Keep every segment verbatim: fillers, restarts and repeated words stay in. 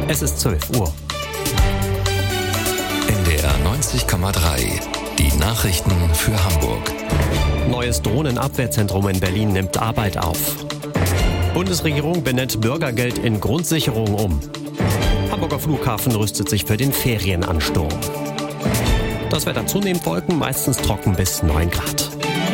Es ist zwölf Uhr. N D R neunzig Komma drei. Die Nachrichten für Hamburg. Neues Drohnenabwehrzentrum in Berlin nimmt Arbeit auf. Bundesregierung benennt Bürgergeld in Grundsicherung um. Hamburger Flughafen rüstet sich für den Ferienansturm. Das Wetter zunehmend Wolken, meistens trocken bis neun Grad.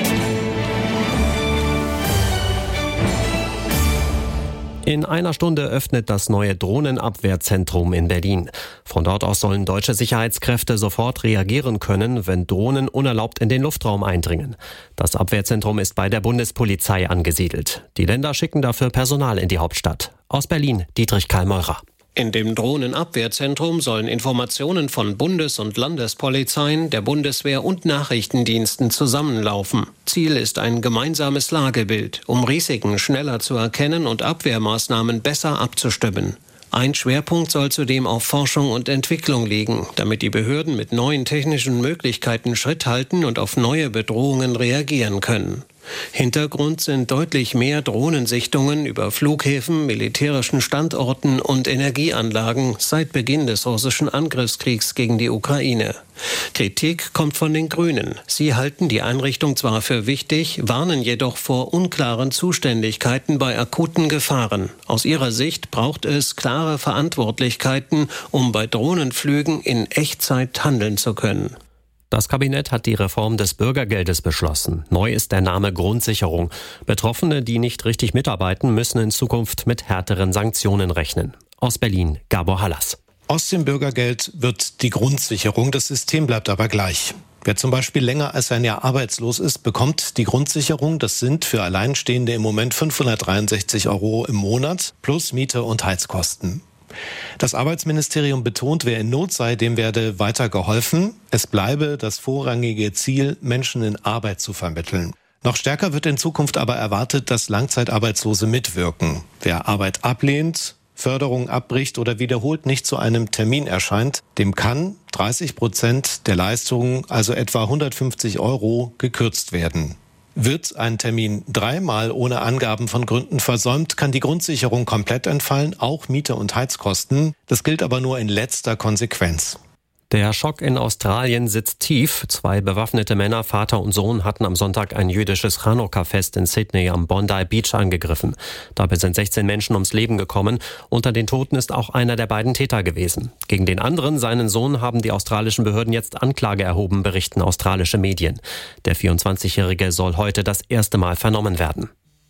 In einer Stunde öffnet das neue Drohnenabwehrzentrum in Berlin. Von dort aus sollen deutsche Sicherheitskräfte sofort reagieren können, wenn Drohnen unerlaubt in den Luftraum eindringen. Das Abwehrzentrum ist bei der Bundespolizei angesiedelt. Die Länder schicken dafür Personal in die Hauptstadt. Aus Berlin, Dietrich Karl Meurer. In dem Drohnenabwehrzentrum sollen Informationen von Bundes- und Landespolizeien, der Bundeswehr und Nachrichtendiensten zusammenlaufen. Ziel ist ein gemeinsames Lagebild, um Risiken schneller zu erkennen und Abwehrmaßnahmen besser abzustimmen. Ein Schwerpunkt soll zudem auf Forschung und Entwicklung liegen, damit die Behörden mit neuen technischen Möglichkeiten Schritt halten und auf neue Bedrohungen reagieren können. Hintergrund sind deutlich mehr Drohnensichtungen über Flughäfen, militärischen Standorten und Energieanlagen seit Beginn des russischen Angriffskriegs gegen die Ukraine. Kritik kommt von den Grünen. Sie halten die Einrichtung zwar für wichtig, warnen jedoch vor unklaren Zuständigkeiten bei akuten Gefahren. Aus ihrer Sicht braucht es klare Verantwortlichkeiten, um bei Drohnenflügen in Echtzeit handeln zu können. Das Kabinett hat die Reform des Bürgergeldes beschlossen. Neu ist der Name Grundsicherung. Betroffene, die nicht richtig mitarbeiten, müssen in Zukunft mit härteren Sanktionen rechnen. Aus Berlin, Gabor Hallas. Aus dem Bürgergeld wird die Grundsicherung, das System bleibt aber gleich. Wer zum Beispiel länger als ein Jahr arbeitslos ist, bekommt die Grundsicherung. Das sind für Alleinstehende im Moment fünfhundertdreiundsechzig Euro im Monat plus Miete und Heizkosten. Das Arbeitsministerium betont, wer in Not sei, dem werde weiter geholfen. Es bleibe das vorrangige Ziel, Menschen in Arbeit zu vermitteln. Noch stärker wird in Zukunft aber erwartet, dass Langzeitarbeitslose mitwirken. Wer Arbeit ablehnt, Förderung abbricht oder wiederholt nicht zu einem Termin erscheint, dem kann dreißig Prozent der Leistungen, also etwa hundertfünfzig Euro, gekürzt werden. Wird ein Termin dreimal ohne Angaben von Gründen versäumt, kann die Grundsicherung komplett entfallen, auch Miete und Heizkosten. Das gilt aber nur in letzter Konsequenz. Der Schock in Australien sitzt tief. Zwei bewaffnete Männer, Vater und Sohn, hatten am Sonntag ein jüdisches Chanukka-Fest in Sydney am Bondi Beach angegriffen. Dabei sind sechzehn Menschen ums Leben gekommen. Unter den Toten ist auch einer der beiden Täter gewesen. Gegen den anderen, seinen Sohn, haben die australischen Behörden jetzt Anklage erhoben, berichten australische Medien. Der vierundzwanzigjährige soll heute das erste Mal vernommen werden.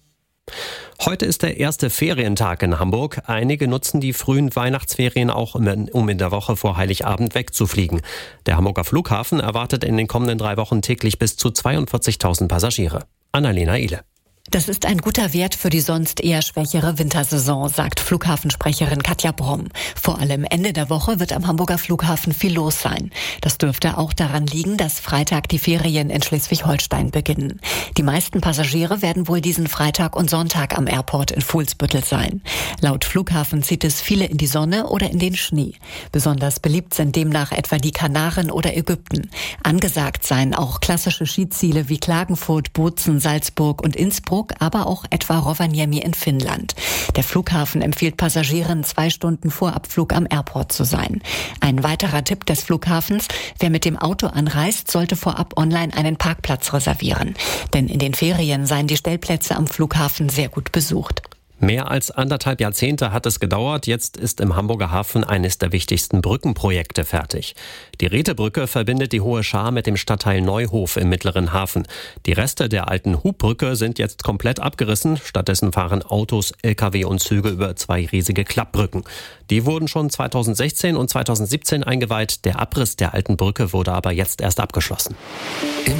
Heute ist der erste Ferientag in Hamburg. Einige nutzen die frühen Weihnachtsferien auch, um in der Woche vor Heiligabend wegzufliegen. Der Hamburger Flughafen erwartet in den kommenden drei Wochen täglich bis zu zweiundvierzigtausend Passagiere. Annalena Ehle. Das ist ein guter Wert für die sonst eher schwächere Wintersaison, sagt Flughafensprecherin Katja Bromm. Vor allem Ende der Woche wird am Hamburger Flughafen viel los sein. Das dürfte auch daran liegen, dass Freitag die Ferien in Schleswig-Holstein beginnen. Die meisten Passagiere werden wohl diesen Freitag und Sonntag am Airport in Fuhlsbüttel sein. Laut Flughafen zieht es viele in die Sonne oder in den Schnee. Besonders beliebt sind demnach etwa die Kanaren oder Ägypten. Angesagt seien auch klassische Skiziele wie Klagenfurt, Bozen, Salzburg und Innsbruck, aber auch etwa Rovaniemi in Finnland. Der Flughafen empfiehlt Passagieren, zwei Stunden vor Abflug am Airport zu sein. Ein weiterer Tipp des Flughafens: Wer mit dem Auto anreist, sollte vorab online einen Parkplatz reservieren. Denn in den Ferien seien die Stellplätze am Flughafen sehr gut besucht. Mehr als anderthalb Jahrzehnte hat es gedauert. Jetzt ist im Hamburger Hafen eines der wichtigsten Brückenprojekte fertig. Die Rätebrücke verbindet die Hohe Schar mit dem Stadtteil Neuhof im Mittleren Hafen. Die Reste der alten Hubbrücke sind jetzt komplett abgerissen. Stattdessen fahren Autos, L K W und Züge über zwei riesige Klappbrücken. Die wurden schon zweitausendsechzehn und zweitausendsiebzehn eingeweiht. Der Abriss der alten Brücke wurde aber jetzt erst abgeschlossen.